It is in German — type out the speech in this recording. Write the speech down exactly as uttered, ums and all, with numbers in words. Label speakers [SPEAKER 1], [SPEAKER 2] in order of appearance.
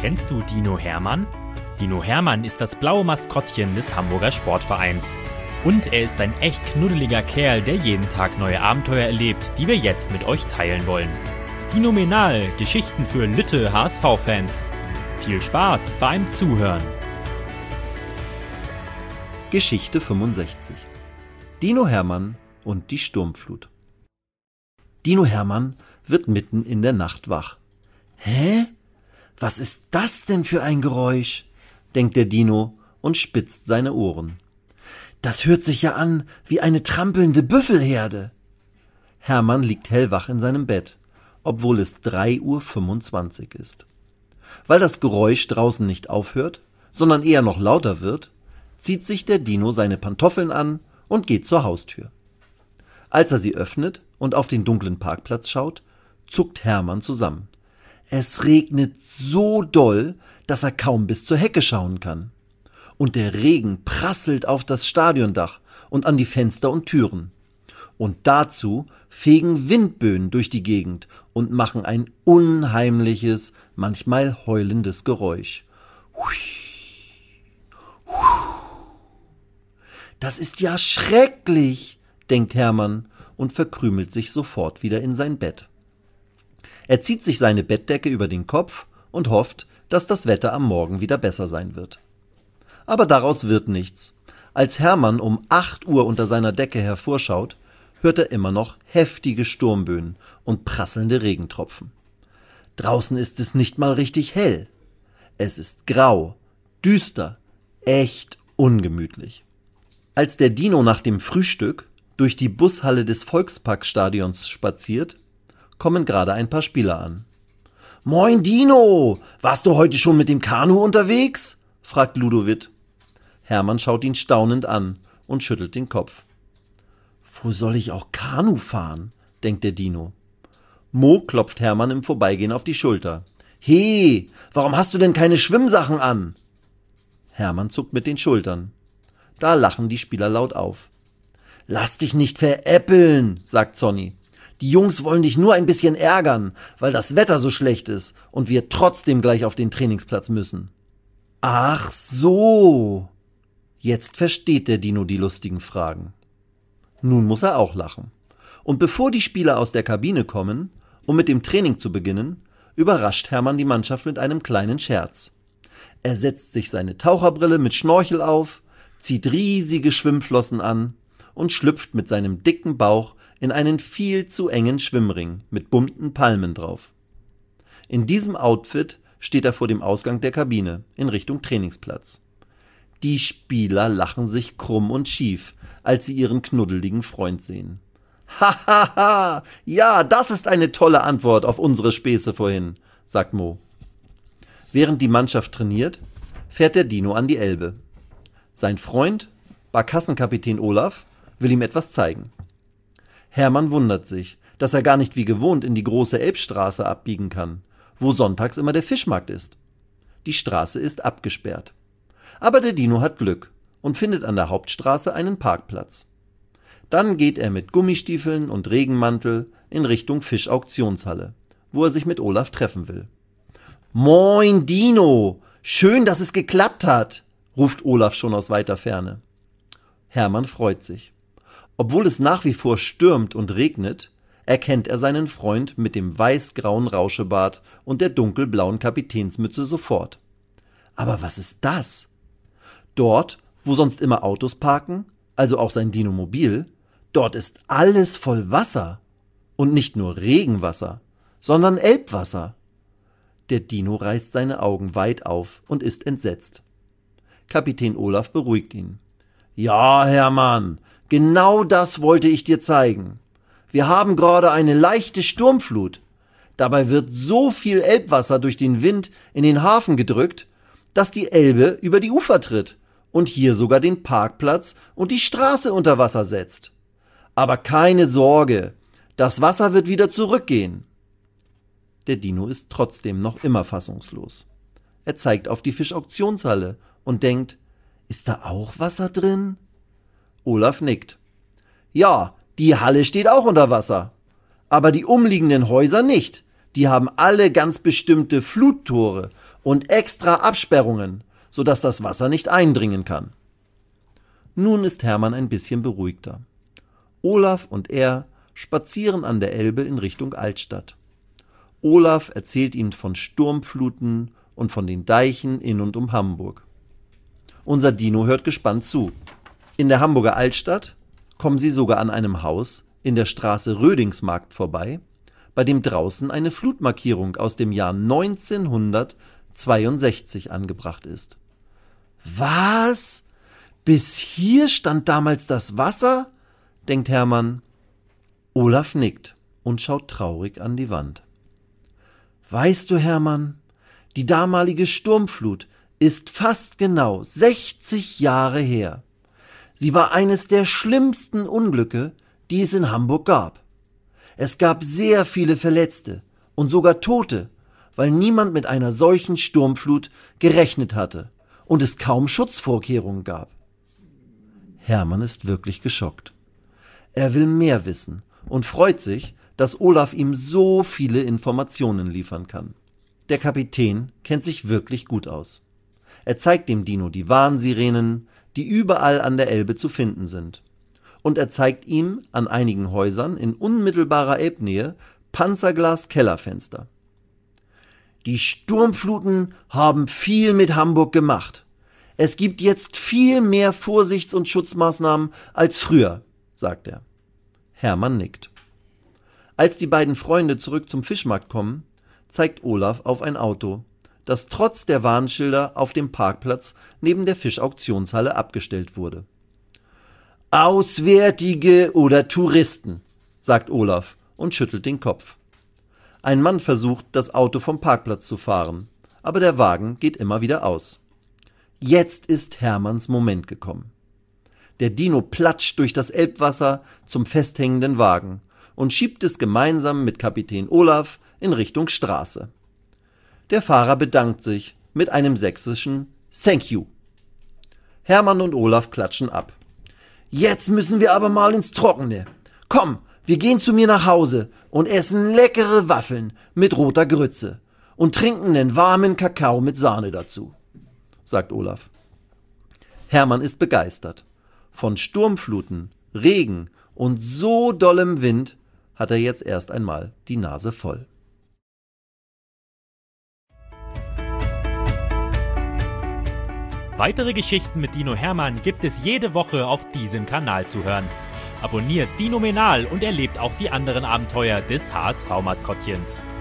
[SPEAKER 1] Kennst du Dino Hermann? Dino Hermann ist das blaue Maskottchen des Hamburger Sportvereins. Und er ist ein echt knuddeliger Kerl, der jeden Tag neue Abenteuer erlebt, die wir jetzt mit euch teilen wollen. Dinomenal, Geschichten für Lütte H S V-Fans. Viel Spaß beim Zuhören.
[SPEAKER 2] Geschichte fünfundsechzig. Dino Hermann und die Sturmflut. Dino Hermann wird mitten in der Nacht wach. Hä? Was ist das denn für ein Geräusch? Denkt der Dino und spitzt seine Ohren. Das hört sich ja an wie eine trampelnde Büffelherde. Hermann liegt hellwach in seinem Bett, obwohl es drei Uhr fünfundzwanzig ist. Weil das Geräusch draußen nicht aufhört, sondern eher noch lauter wird, zieht sich der Dino seine Pantoffeln an und geht zur Haustür. Als er sie öffnet und auf den dunklen Parkplatz schaut, zuckt Hermann zusammen. Es regnet so doll, dass er kaum bis zur Hecke schauen kann. Und der Regen prasselt auf das Stadiondach und an die Fenster und Türen. Und dazu fegen Windböen durch die Gegend und machen ein unheimliches, manchmal heulendes Geräusch. Das ist ja schrecklich, denkt Hermann und verkrümelt sich sofort wieder in sein Bett. Er zieht sich seine Bettdecke über den Kopf und hofft, dass das Wetter am Morgen wieder besser sein wird. Aber daraus wird nichts. Als Hermann um acht Uhr unter seiner Decke hervorschaut, hört er immer noch heftige Sturmböen und prasselnde Regentropfen. Draußen ist es nicht mal richtig hell. Es ist grau, düster, echt ungemütlich. Als der Dino nach dem Frühstück durch die Bushalle des Volksparkstadions spaziert, kommen gerade ein paar Spieler an. »Moin Dino, warst du heute schon mit dem Kanu unterwegs?« fragt Ludovic. Hermann schaut ihn staunend an und schüttelt den Kopf. »Wo soll ich auch Kanu fahren?« denkt der Dino. Mo klopft Hermann im Vorbeigehen auf die Schulter. »He, warum hast du denn keine Schwimmsachen an?« Hermann zuckt mit den Schultern. Da lachen die Spieler laut auf. »Lass dich nicht veräppeln«, sagt Sonny. »Die Jungs wollen dich nur ein bisschen ärgern, weil das Wetter so schlecht ist und wir trotzdem gleich auf den Trainingsplatz müssen.« »Ach so«, jetzt versteht der Dino die lustigen Fragen. Nun muss er auch lachen. Und bevor die Spieler aus der Kabine kommen, um mit dem Training zu beginnen, überrascht Hermann die Mannschaft mit einem kleinen Scherz. Er setzt sich seine Taucherbrille mit Schnorchel auf, zieht riesige Schwimmflossen an und schlüpft mit seinem dicken Bauch in einen viel zu engen Schwimmring mit bunten Palmen drauf. In diesem Outfit steht er vor dem Ausgang der Kabine in Richtung Trainingsplatz. Die Spieler lachen sich krumm und schief, als sie ihren knuddeligen Freund sehen. »Ha, ha, ha, ja, das ist eine tolle Antwort auf unsere Späße vorhin«, sagt Mo. Während die Mannschaft trainiert, fährt der Dino an die Elbe. Sein Freund, Barkassenkapitän Olaf, will ihm etwas zeigen. Hermann wundert sich, dass er gar nicht wie gewohnt in die große Elbstraße abbiegen kann, wo sonntags immer der Fischmarkt ist. Die Straße ist abgesperrt. Aber der Dino hat Glück und findet an der Hauptstraße einen Parkplatz. Dann geht er mit Gummistiefeln und Regenmantel in Richtung Fischauktionshalle, wo er sich mit Olaf treffen will. »Moin Dino, schön, dass es geklappt hat«, ruft Olaf schon aus weiter Ferne. Hermann freut sich. Obwohl es nach wie vor stürmt und regnet, erkennt er seinen Freund mit dem weiß-grauen Rauschebart und der dunkelblauen Kapitänsmütze sofort. Aber was ist das? Dort, wo sonst immer Autos parken, also auch sein Dinomobil, dort ist alles voll Wasser. Und nicht nur Regenwasser, sondern Elbwasser. Der Dino reißt seine Augen weit auf und ist entsetzt. Kapitän Olaf beruhigt ihn. »Ja, Hermann, genau das wollte ich dir zeigen. Wir haben gerade eine leichte Sturmflut. Dabei wird so viel Elbwasser durch den Wind in den Hafen gedrückt, dass die Elbe über die Ufer tritt und hier sogar den Parkplatz und die Straße unter Wasser setzt. Aber keine Sorge, das Wasser wird wieder zurückgehen.« Der Dino ist trotzdem noch immer fassungslos. Er zeigt auf die Fischauktionshalle und denkt, ist da auch Wasser drin? Olaf nickt. »Ja, die Halle steht auch unter Wasser. Aber die umliegenden Häuser nicht. Die haben alle ganz bestimmte Fluttore Und extra Absperrungen, sodass das Wasser nicht eindringen kann. Nun ist Hermann ein bisschen beruhigter. Olaf und er spazieren an der Elbe in Richtung Altstadt. Olaf erzählt ihm von Sturmfluten und von den Deichen in und um Hamburg. Unser Dino hört gespannt zu. In der Hamburger Altstadt kommen sie sogar an einem Haus in der Straße Rödingsmarkt vorbei, bei dem draußen eine Flutmarkierung aus dem Jahr neunzehnhundertzweiundsechzig angebracht ist. Was? Bis hier stand damals das Wasser? Denkt Hermann. Olaf nickt und schaut traurig an die Wand. Weißt du, Hermann, die damalige Sturmflut ist fast genau sechzig Jahre her. Sie war eines der schlimmsten Unglücke, die es in Hamburg gab. Es gab sehr viele Verletzte und sogar Tote, weil niemand mit einer solchen Sturmflut gerechnet hatte und es kaum Schutzvorkehrungen gab. Hermann ist wirklich geschockt. Er will mehr wissen und freut sich, dass Olaf ihm so viele Informationen liefern kann. Der Kapitän kennt sich wirklich gut aus. Er zeigt dem Dino die Warnsirenen, die überall an der Elbe zu finden sind. Und er zeigt ihm an einigen Häusern in unmittelbarer Elbnähe Panzerglas-Kellerfenster. Die Sturmfluten haben viel mit Hamburg gemacht. Es gibt jetzt viel mehr Vorsichts- und Schutzmaßnahmen als früher, sagt er. Hermann nickt. Als die beiden Freunde zurück zum Fischmarkt kommen, zeigt Olaf auf ein Auto, das trotz der Warnschilder auf dem Parkplatz neben der Fischauktionshalle abgestellt wurde. Auswärtige oder Touristen, sagt Olaf und schüttelt den Kopf. Ein Mann versucht, das Auto vom Parkplatz zu fahren, aber der Wagen geht immer wieder aus. Jetzt ist Hermanns Moment gekommen. Der Dino platscht durch das Elbwasser zum festhängenden Wagen und schiebt es gemeinsam mit Kapitän Olaf in Richtung Straße. Der Fahrer bedankt sich mit einem sächsischen Thank you. Hermann und Olaf klatschen ab. Jetzt müssen wir aber mal ins Trockene. Komm, wir gehen zu mir nach Hause und essen leckere Waffeln mit roter Grütze und trinken einen warmen Kakao mit Sahne dazu, sagt Olaf. Hermann ist begeistert. Von Sturmfluten, Regen und so dollem Wind hat er jetzt erst einmal die Nase voll.
[SPEAKER 1] Weitere Geschichten mit Dino Hermann gibt es jede Woche auf diesem Kanal zu hören. Abonniert Dinomenal und erlebt auch die anderen Abenteuer des H S V-Maskottchens.